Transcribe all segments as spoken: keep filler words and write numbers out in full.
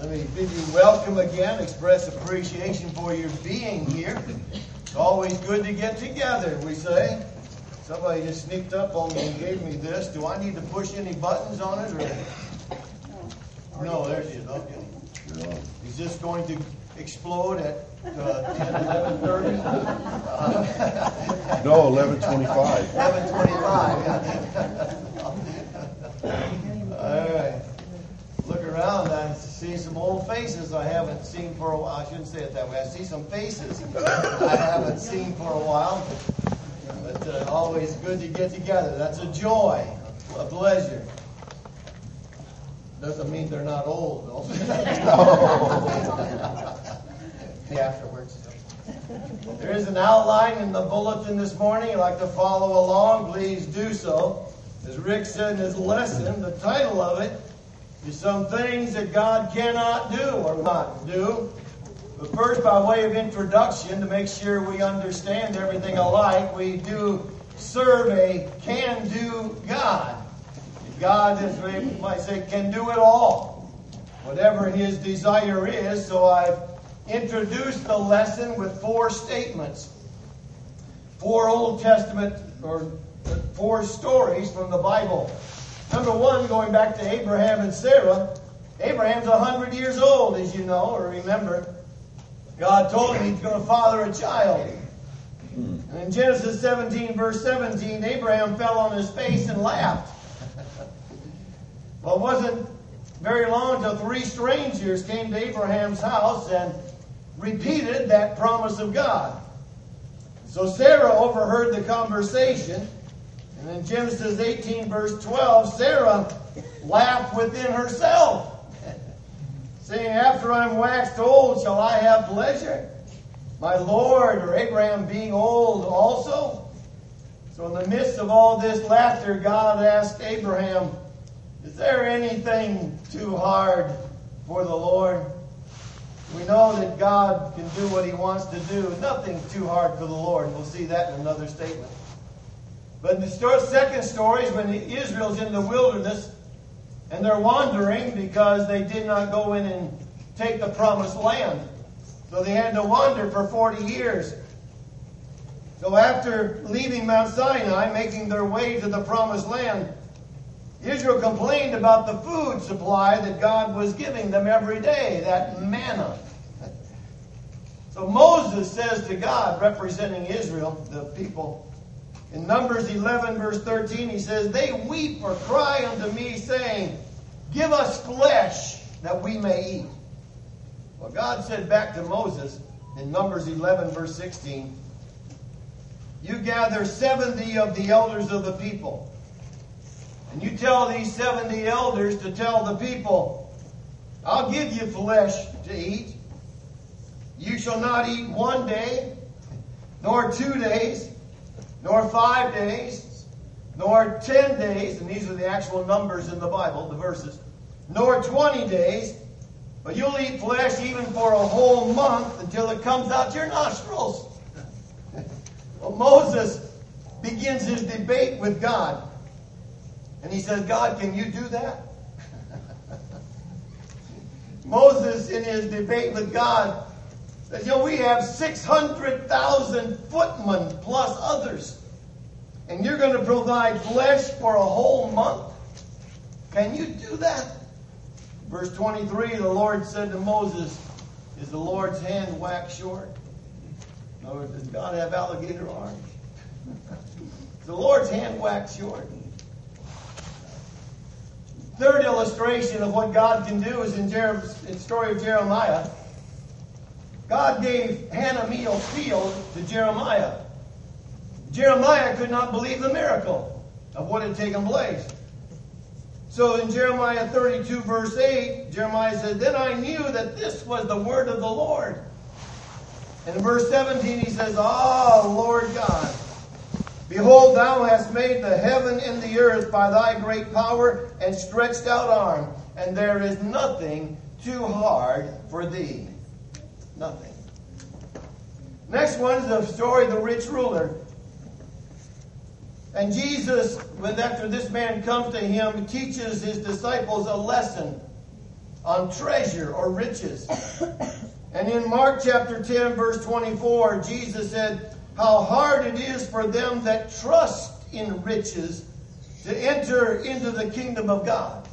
Let me bid you welcome again, express appreciation for your being here. It's always good to get together, we say. Somebody just sneaked up on me and gave me this. Do I need to push any buttons on it? Or? No, there she is. Okay. Is this going to explode at uh, ten, eleven thirty? Uh, no, eleven twenty-five. eleven twenty-five, yeah. All right. Look around, I see some old faces I haven't seen for a while. I shouldn't say it that way. I see some faces I haven't seen for a while. But uh, always good to get together. That's a joy, a pleasure. Doesn't mean they're not old, though. The afterwards. There is an outline in the bulletin this morning. You'd like to follow along, please do so. As Rick said in his lesson, the title of it is Some Things That God Cannot Do or Not Do. But first, by way of introduction, to make sure we understand everything alike, we do serve a can-do God. God, as we might say, can do it all, whatever His desire is. So I've introduced the lesson with four statements, four Old Testament or four stories from the Bible. Number one, going back to Abraham and Sarah. Abraham's a hundred years old, as you know, or remember. God told him He's going to father a child. And in Genesis seventeen, verse seventeen, Abraham fell on his face and laughed. Well, it wasn't very long until three strangers came to Abraham's house and repeated that promise of God. So Sarah overheard the conversation. And in Genesis eighteen, verse twelve, Sarah laughed within herself, saying, after I'm waxed old, shall I have pleasure? My Lord, or Abraham being old also? So in the midst of all this laughter, God asked Abraham, is there anything too hard for the Lord? We know that God can do what He wants to do. Nothing's too hard for the Lord. We'll see that in another statement. But in the second story is when Israel's in the wilderness and they're wandering because they did not go in and take the promised land. So they had to wander for forty years. So after leaving Mount Sinai, making their way to the promised land, Israel complained about the food supply that God was giving them every day, that manna. So Moses says to God, representing Israel, the people, in Numbers eleven, verse thirteen, he says, they weep or cry unto me, saying, give us flesh that we may eat. Well, God said back to Moses in Numbers eleven, verse sixteen, you gather seventy of the elders of the people. And you tell these seventy elders to tell the people, I'll give you flesh to eat. You shall not eat one day, nor two days, nor five days, nor ten days, and these are the actual numbers in the Bible, the verses, nor twenty days, but you'll eat flesh even for a whole month until it comes out your nostrils. Well, Moses begins his debate with God. And he says, God, can you do that? Moses, in his debate with God, says, you know, we have six hundred thousand footmen plus others. And you're going to provide flesh for a whole month? Can you do that? Verse twenty-three, the Lord said to Moses, is the Lord's hand waxed short? In other words, does God have alligator arms? The Lord's hand waxed short. Third illustration of what God can do is in the story of Jeremiah. God gave Hanamiel field to Jeremiah. Jeremiah could not believe the miracle of what had taken place. So in Jeremiah thirty-two, verse eight, Jeremiah said, then I knew that this was the word of the Lord. And in verse seventeen, he says, ah, Lord God, behold, thou hast made the heaven and the earth by thy great power and stretched out arm, and there is nothing too hard for thee. Nothing. Next one is the story of the rich ruler. And Jesus, when after this man comes to him, teaches his disciples a lesson. on treasure or riches. And in Mark chapter ten, verse twenty-four, Jesus said, how hard it is for them that trust in riches to enter into the kingdom of God.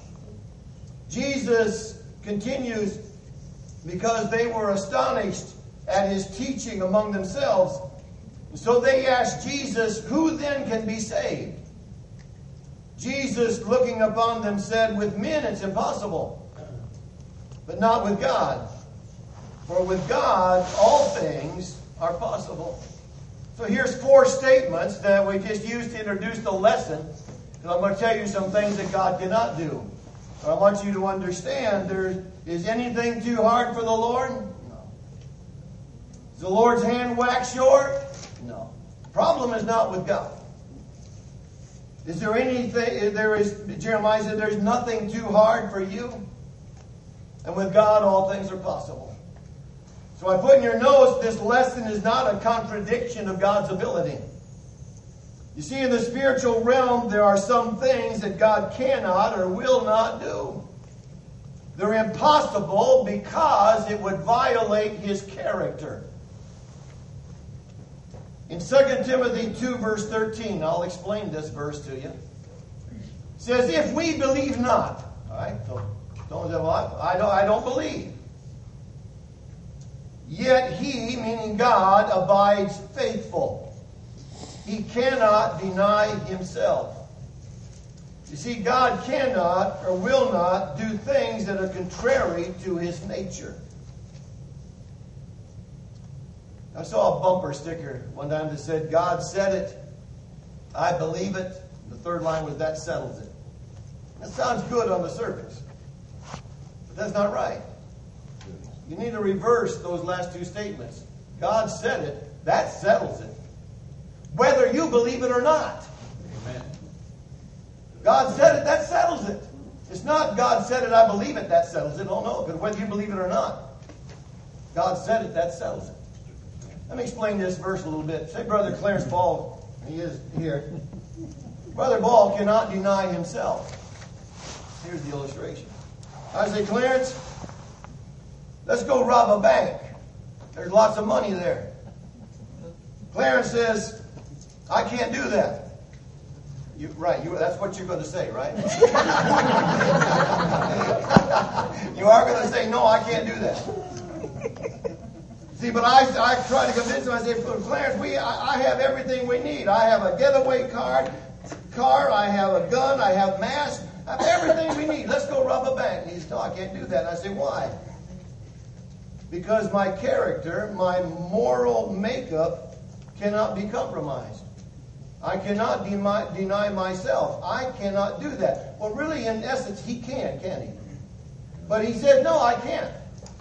Jesus continues, because they were astonished at his teaching among themselves. So they asked Jesus, who then can be saved? Jesus, looking upon them, said, with men it's impossible, but not with God. For with God all things are possible. So here's four statements that we just used to introduce the lesson. And I'm going to tell you some things that God cannot do. But I want you to understand, there is anything too hard for the Lord? No. Is the Lord's hand wax short? No. The problem is not with God. Is there anything, there is, Jeremiah said, there's nothing too hard for you. And with God, all things are possible. So I put in your notes, this lesson is not a contradiction of God's ability. You see, in the spiritual realm, there are some things that God cannot or will not do. They're impossible because it would violate his character. In Second Timothy two, verse thirteen, I'll explain this verse to you. It says, if we believe not. All right, so don't say, well, I, I, don't, I don't believe. Yet he, meaning God, abides faithful. He cannot deny himself. You see, God cannot or will not do things that are contrary to his nature. I saw a bumper sticker one time that said, God said it, I believe it. The third line was, that settles it. That sounds good on the surface, but that's not right. You need to reverse those last two statements. God said it, that settles it. Whether you believe it or not. Amen. God said it, that settles it. It's not God said it, I believe it, that settles it. Oh no, because whether you believe it or not, God said it, that settles it. Let me explain this verse a little bit. Say Brother Clarence Ball, he is here. Brother Ball cannot deny himself. Here's the illustration. I say, Clarence, let's go rob a bank. There's lots of money there. Clarence says, I can't do that. You, right, you, that's what you're going to say, right? You are going to say, no, I can't do that. See, but I, I try to convince him. I say, Clarence, we, I, I have everything we need. I have a getaway card, car, I have a gun, I have mask, I have everything we need. Let's go rob a bank. He says, no, I can't do that. And I say, why? Because my character, my moral makeup cannot be compromised. I cannot deny, deny myself. I cannot do that. Well, really, in essence, he can, can't he? But he said, no, I can't.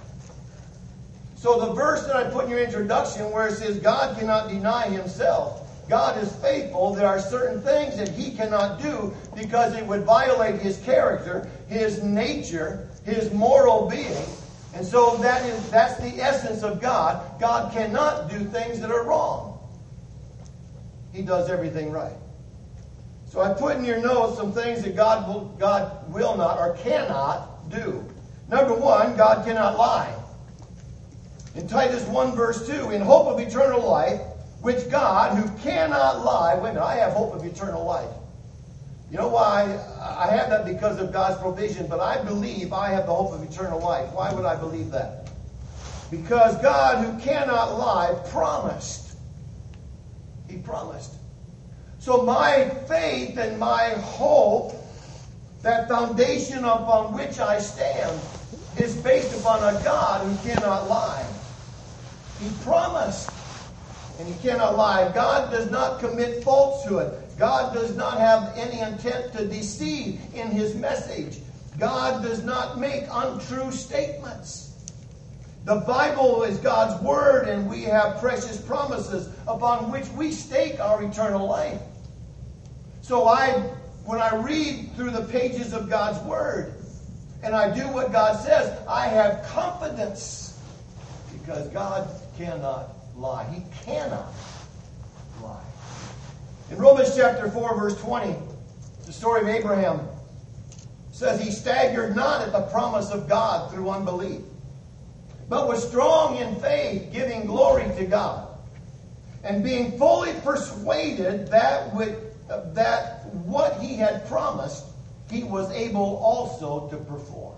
So the verse that I put in your introduction where it says God cannot deny himself, God is faithful, there are certain things that he cannot do because it would violate his character, his nature, his moral being. And so that is that's the essence of God. God cannot do things that are wrong. He does everything right. So I put in your notes some things that God will, God will not or cannot do. Number one, God cannot lie. In Titus one verse two, in hope of eternal life, which God, who cannot lie, wait a minute, I have hope of eternal life. You know why? I have that because of God's provision, but I believe I have the hope of eternal life. Why would I believe that? Because God, who cannot lie, promised. He promised. So my faith and my hope, that foundation upon which I stand, is based upon a God who cannot lie. He promised, and he cannot lie. God does not commit falsehood. God does not have any intent to deceive in his message. God does not make untrue statements. The Bible is God's word, and we have precious promises upon which we stake our eternal life. So I, when I read through the pages of God's word, and I do what God says, I have confidence because God cannot lie. He cannot lie. In Romans chapter four, verse twenty, the story of Abraham. says he staggered not at the promise of God through unbelief, but was strong in faith, giving glory to God, and being fully persuaded that with, uh, that what he had promised, he was able also to perform.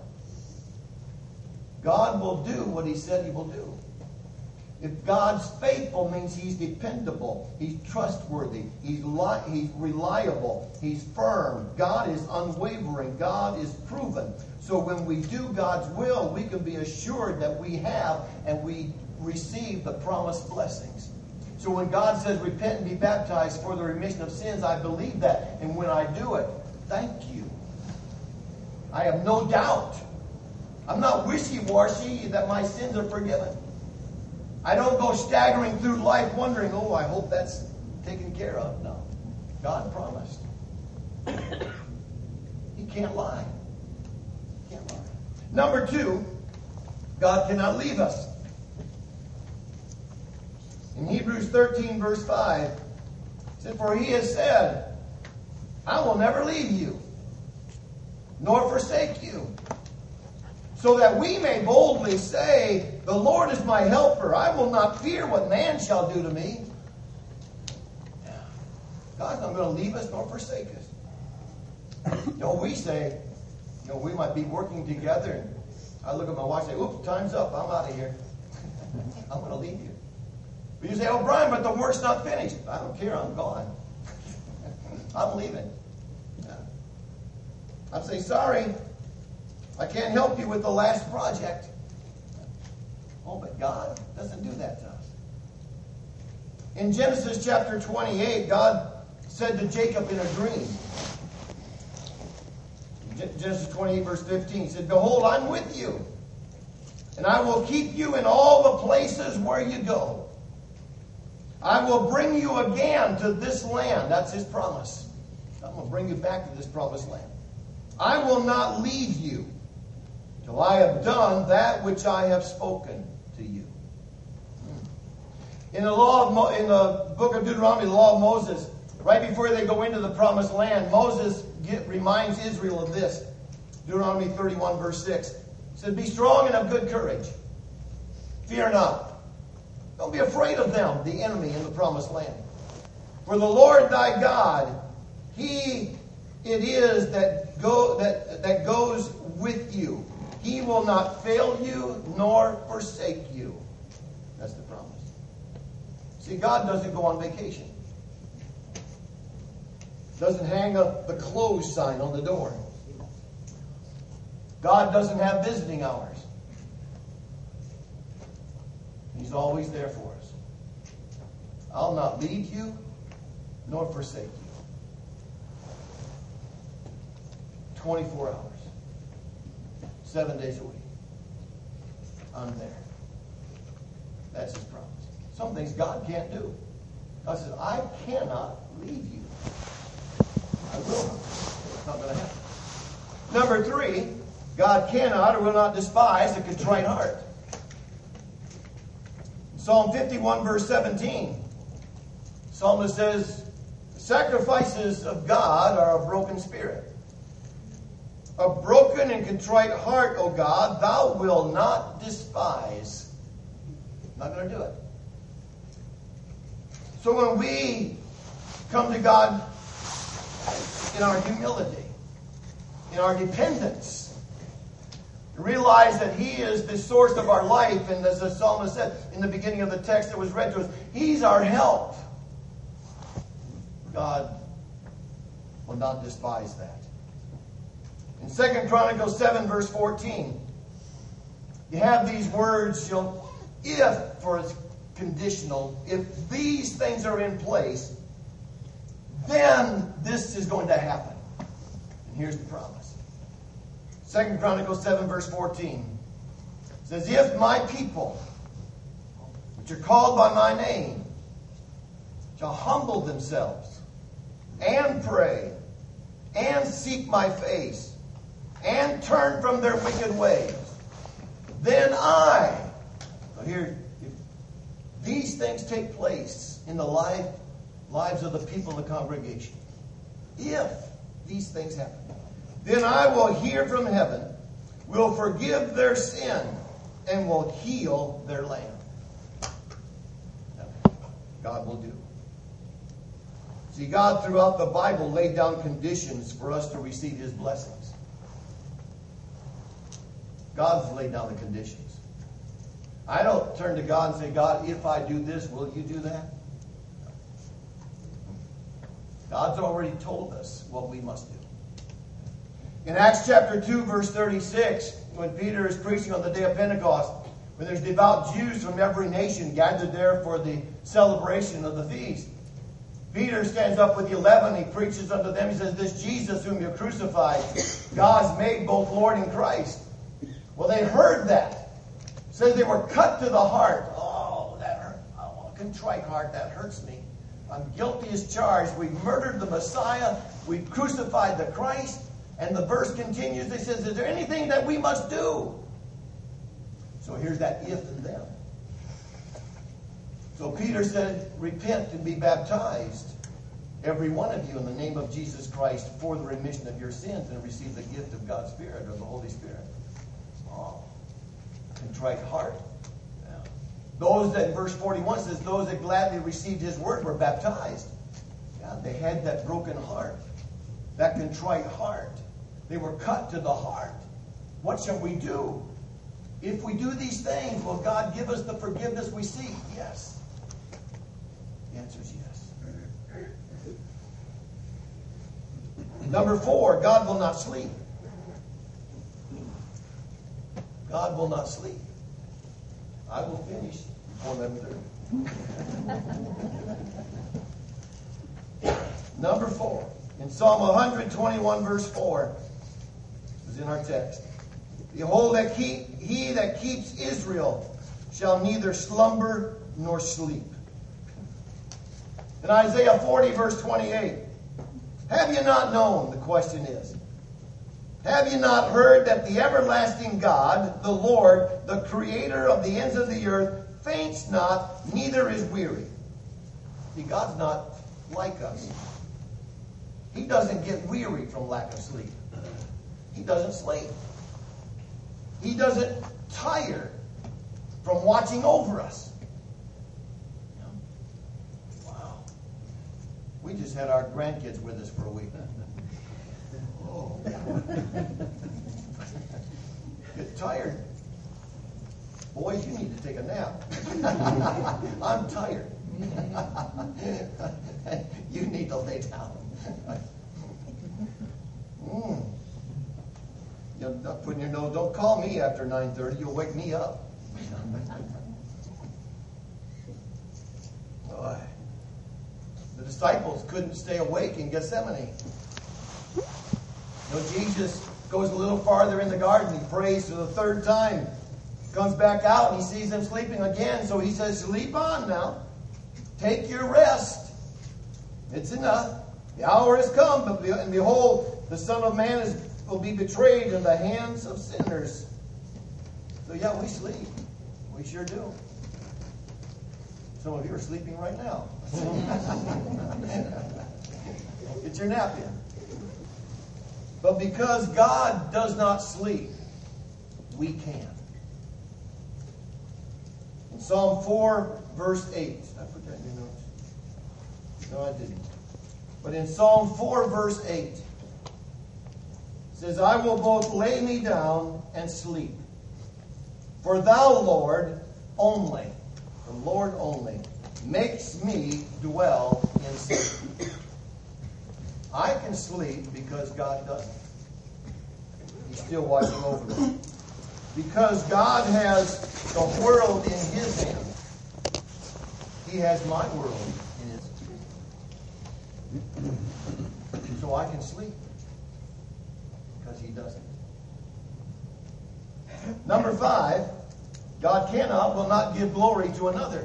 God will do what he said he will do. If God's faithful means he's dependable, he's trustworthy, he's, li- he's reliable, he's firm. God is unwavering. God is proven. So when we do God's will, we can be assured that we have and we receive the promised blessings. So when God says, repent and be baptized for the remission of sins, I believe that. And when I do it, thank you. I have no doubt. I'm not wishy-washy that my sins are forgiven. I don't go staggering through life wondering, oh, I hope that's taken care of. No. God promised. He can't lie. He can't lie. Number two, God cannot leave us. In Hebrews thirteen, verse five, it said, for he has said, I will never leave you, nor forsake you. So that we may boldly say, the Lord is my helper. I will not fear what man shall do to me. God's not going to leave us nor forsake us. You know, we say, you know, we might be working together, and I look at my wife and say, oops, time's up. I'm out of here. I'm going to leave you. But you say, oh, Brian, but the work's not finished. I don't care. I'm gone. I'm leaving. I'd say, sorry. I can't help you with the last project. Oh, but God doesn't do that to us. In Genesis chapter twenty-eight, God said to Jacob in a dream, Genesis twenty-eight, verse fifteen, he said, behold, I'm with you, and I will keep you in all the places where you go. I will bring you again to this land. That's his promise. I'm going to bring you back to this promised land. I will not leave you till I have done that which I have spoken to you. In the law of Mo- in the book of Deuteronomy, the law of Moses, right before they go into the promised land, Moses get, reminds Israel of this. Deuteronomy thirty-one, verse six. He said, be strong and of good courage. Fear not. Don't be afraid of them, the enemy in the promised land. For the Lord thy God, he it is that go that, that goes with you. He will not fail you nor forsake you. That's the promise. See, God doesn't go on vacation. Doesn't hang up the closed sign on the door. God doesn't have visiting hours. He's always there for us. I'll not leave you nor forsake you. twenty-four hours. Seven days a week. I'm there. That's his promise. Some things God can't do. God says, I cannot leave you. I will not. It's not going to happen. Number three, God cannot or will not despise a contrite heart. Psalm fifty-one, verse seventeen. The psalmist says, the sacrifices of God are a broken spirit. A broken and contrite heart, O God, thou wilt not despise. Not going to do it. So when we come to God in our humility, in our dependence, realize that he is the source of our life, and as the psalmist said in the beginning of the text that was read to us, he's our help. God will not despise that. In Second Chronicles seven, verse fourteen, you have these words, you know, if, for it's conditional, if these things are in place, then this is going to happen. And here's the promise. Second Chronicles seven, verse fourteen, says, if my people, which are called by my name, shall humble themselves, and pray, and seek my face, and turn from their wicked ways, then I, so here, if these things take place in the life, lives of the people in the congregation, if these things happen, then I will hear from heaven, will forgive their sin, and will heal their land. God will do. See, God throughout the Bible laid down conditions for us to receive His blessings. God's laid down the conditions. I don't turn to God and say, God, if I do this, will you do that? God's already told us what we must do. In Acts chapter two, verse thirty-six, when Peter is preaching on the day of Pentecost, when there's devout Jews from every nation gathered there for the celebration of the feast, Peter stands up with the eleven. He preaches unto them. He says, this Jesus whom you crucified, God's made both Lord and Christ. Well, they heard that. It says they were cut to the heart. Oh, that hurt. Oh, a contrite heart, that hurts me. I'm guilty as charged. We've murdered the Messiah. We've crucified the Christ. And the verse continues. They says, is there anything that we must do? So here's that if and then. So Peter said, repent and be baptized, every one of you, in the name of Jesus Christ, for the remission of your sins, and receive the gift of God's Spirit, or the Holy Spirit. Oh, contrite heart. Yeah. Those that, verse forty-one says, those that gladly received His word were baptized. Yeah, they had that broken heart, that contrite heart. They were cut to the heart. What shall we do? If we do these things, will God give us the forgiveness we seek? Yes. The answer is yes. Number four, God will not sleep. God will not sleep. I will finish before eleven thirty. Number four, in Psalm one twenty-one, verse four, is in our text. Behold, that he, he that keeps Israel shall neither slumber nor sleep. In Isaiah forty, verse twenty-eight, have you not known, the question is, have you not heard that the everlasting God, the Lord, the creator of the ends of the earth, faints not, neither is weary? See, God's not like us. He doesn't get weary from lack of sleep. He doesn't sleep. He doesn't tire from watching over us. Wow. We just had our grandkids with us for a week. Oh. Get tired. Boys, you need to take a nap. I'm tired. You need to lay down. mm. You're not putting your nose. Don't call me after nine thirty. You'll wake me up. Boy. The disciples couldn't stay awake in Gethsemane. You know, Jesus goes a little farther in the garden. He prays for the third time. Comes back out and he sees them sleeping again. So he says, sleep on now. Take your rest. It's enough. The hour has come. And behold, the Son of Man is, will be betrayed in the hands of sinners. So yeah, we sleep. We sure do. Some of you are sleeping right now. Get your nap in. But because God does not sleep, we can. In Psalm four, verse eight. Did I put that in your notes? No, I didn't. But in Psalm four, verse eight, it says, I will both lay me down and sleep. For thou, Lord, only, the Lord only, makes me dwell in safety. I can sleep because God doesn't. He's still watching over me. Because God has the world in His hand, He has my world in His hand. So I can sleep because He doesn't. Number five, God cannot, will not give glory to another.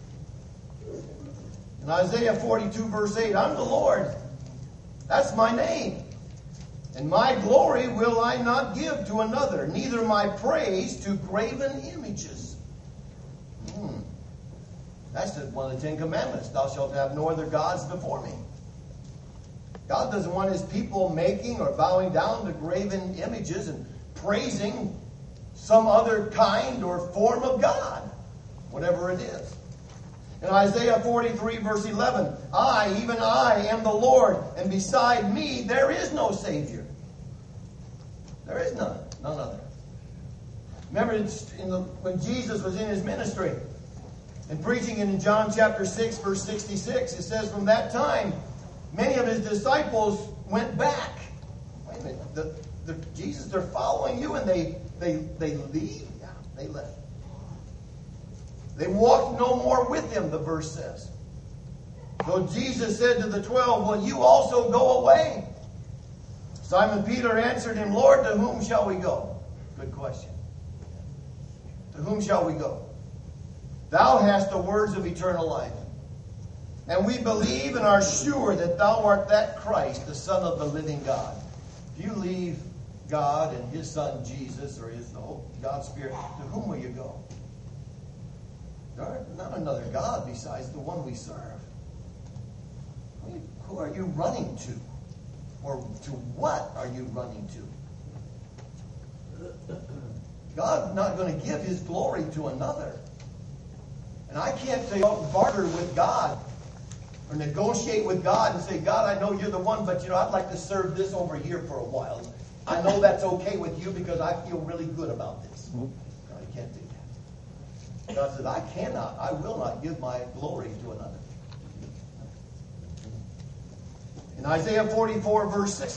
In Isaiah forty-two, verse eight, I'm the Lord. That's my name. And my glory will I not give to another, neither my praise to graven images. Hmm. That's one of the Ten Commandments. Thou shalt have no other gods before me. God doesn't want His people making or bowing down to graven images and praising some other kind or form of God, whatever it is. In Isaiah forty-three, verse eleven, I, even I, am the Lord, and beside me there is no Savior. There is none, none other. Remember in the, when Jesus was in His ministry and preaching in John chapter six, verse sixty-six, it says, from that time, many of His disciples went back. Wait a minute, the, the, Jesus, they're following you, and they, they, they leave? Yeah, they left. They walked no more with Him, the verse says. So Jesus said to the twelve, will you also go away? Simon Peter answered Him, Lord, to whom shall we go? Good question. To whom shall we go? Thou hast the words of eternal life. And we believe and are sure that Thou art that Christ, the Son of the living God. If you leave God and His Son Jesus, or His the whole God's Spirit, to whom will you go? There is not another God besides the one we serve. Who are you running to? Or to what are you running to? God's not going to give His glory to another. And I can't say, oh, barter with God or negotiate with God and say, God, I know you're the one, but you know, I'd like to serve this over here for a while. I know that's okay with you because I feel really good about this. No, you can't do that. God says, I cannot, I will not give my glory to another. In Isaiah forty-four, verse six,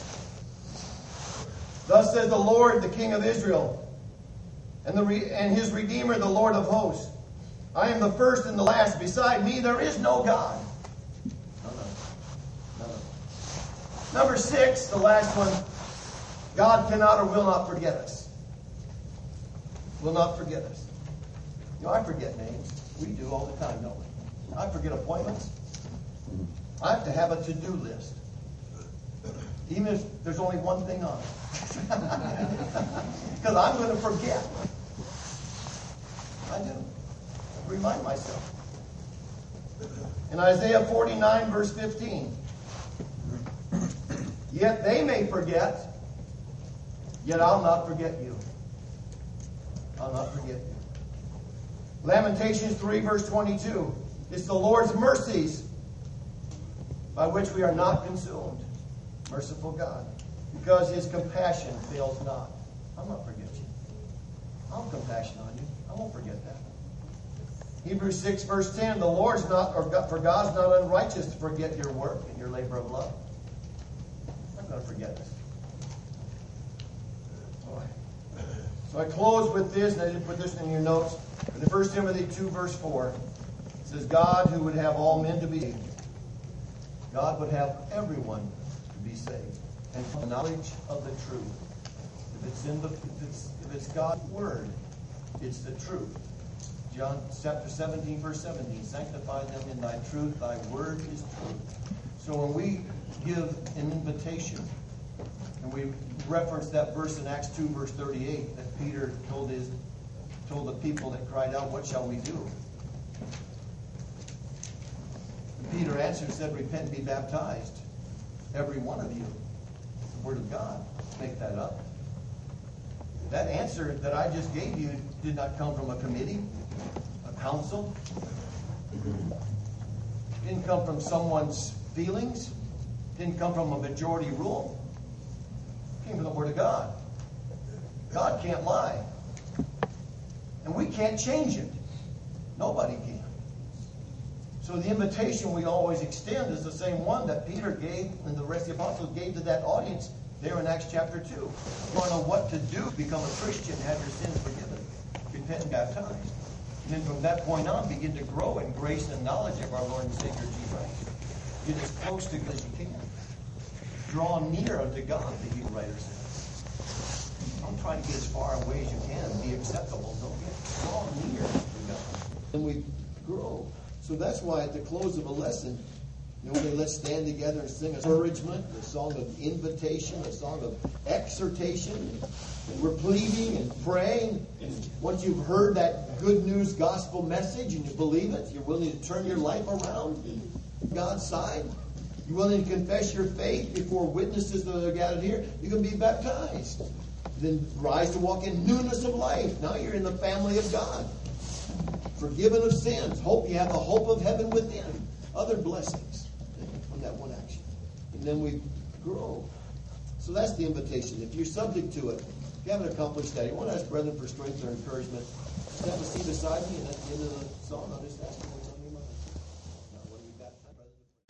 thus says the Lord, the King of Israel, and, the re- and His Redeemer, the Lord of hosts, I am the first and the last. Beside me there is no God. No, no. No, no. Number six, the last one, God cannot or will not forget us. Will not forget us. You know, I forget names. We do all the time, don't we? I forget appointments. I have to have a to-do list. Even if there's only one thing on it. Because I'm going to forget. I do. Remind myself. In Isaiah forty-nine, verse fifteen. Yet they may forget, yet I'll not forget you. I'll not forget you. Lamentations three, verse twenty-two. It's the Lord's mercies by which we are not consumed. Merciful God. Because His compassion fails not. I'll not forget you. I'll have compassion on you. I won't forget that. Hebrews six, verse ten. The Lord's not, or God, for God's not unrighteous to forget your work and your labor of love. I'm not going to forget this. So I close with this, and I didn't put this in your notes. In First Timothy two, verse four, it says, God who would have all men to be saved. God would have everyone to be saved. And from the knowledge of the truth. If it's in the if it's if it's God's word, it's the truth. John chapter seventeen, verse seventeen, sanctify them in thy truth, thy word is truth. So when we give an invitation, and we reference that verse in Acts two, verse thirty-eight, that Peter told his told the people that cried out, what shall we do? And Peter answered and said, repent and be baptized, every one of you. The word of God. Make that up. That answer that I just gave you did not come from a committee, a council. It didn't come from someone's feelings. It didn't come from a majority rule. It came from the Word of God. God can't lie. And we can't change it. Nobody can. So the invitation we always extend is the same one that Peter gave and the rest of the apostles gave to that audience there in Acts chapter two. You want to know what to do to become a Christian, have your sins forgiven, repent and baptized. And then from that point on, begin to grow in grace and knowledge of our Lord and Savior Jesus Christ. Get as close to God as you can. Draw near unto God, the Hebrew writer says. Don't try to get as far away as you can. Be acceptable. Don't get draw near to God. And we grow. So that's why at the close of a lesson, you know, they let's stand together and sing encouragement, a song of invitation, a song of exhortation. And we're pleading and praying. And once you've heard that good news gospel message and you believe it, you're willing to turn your life around to God's side. You're willing to confess your faith before witnesses that are gathered here, you can be baptized. Then rise to walk in newness of life. Now you're in the family of God. Forgiven of sins. Hope you have the hope of heaven within. Other blessings from that one action. And then we grow. So that's the invitation. If you're subject to it, if you haven't accomplished that, you want to ask brethren for strength or encouragement, just have a seat beside me, and at the end of the song, I'll just ask you.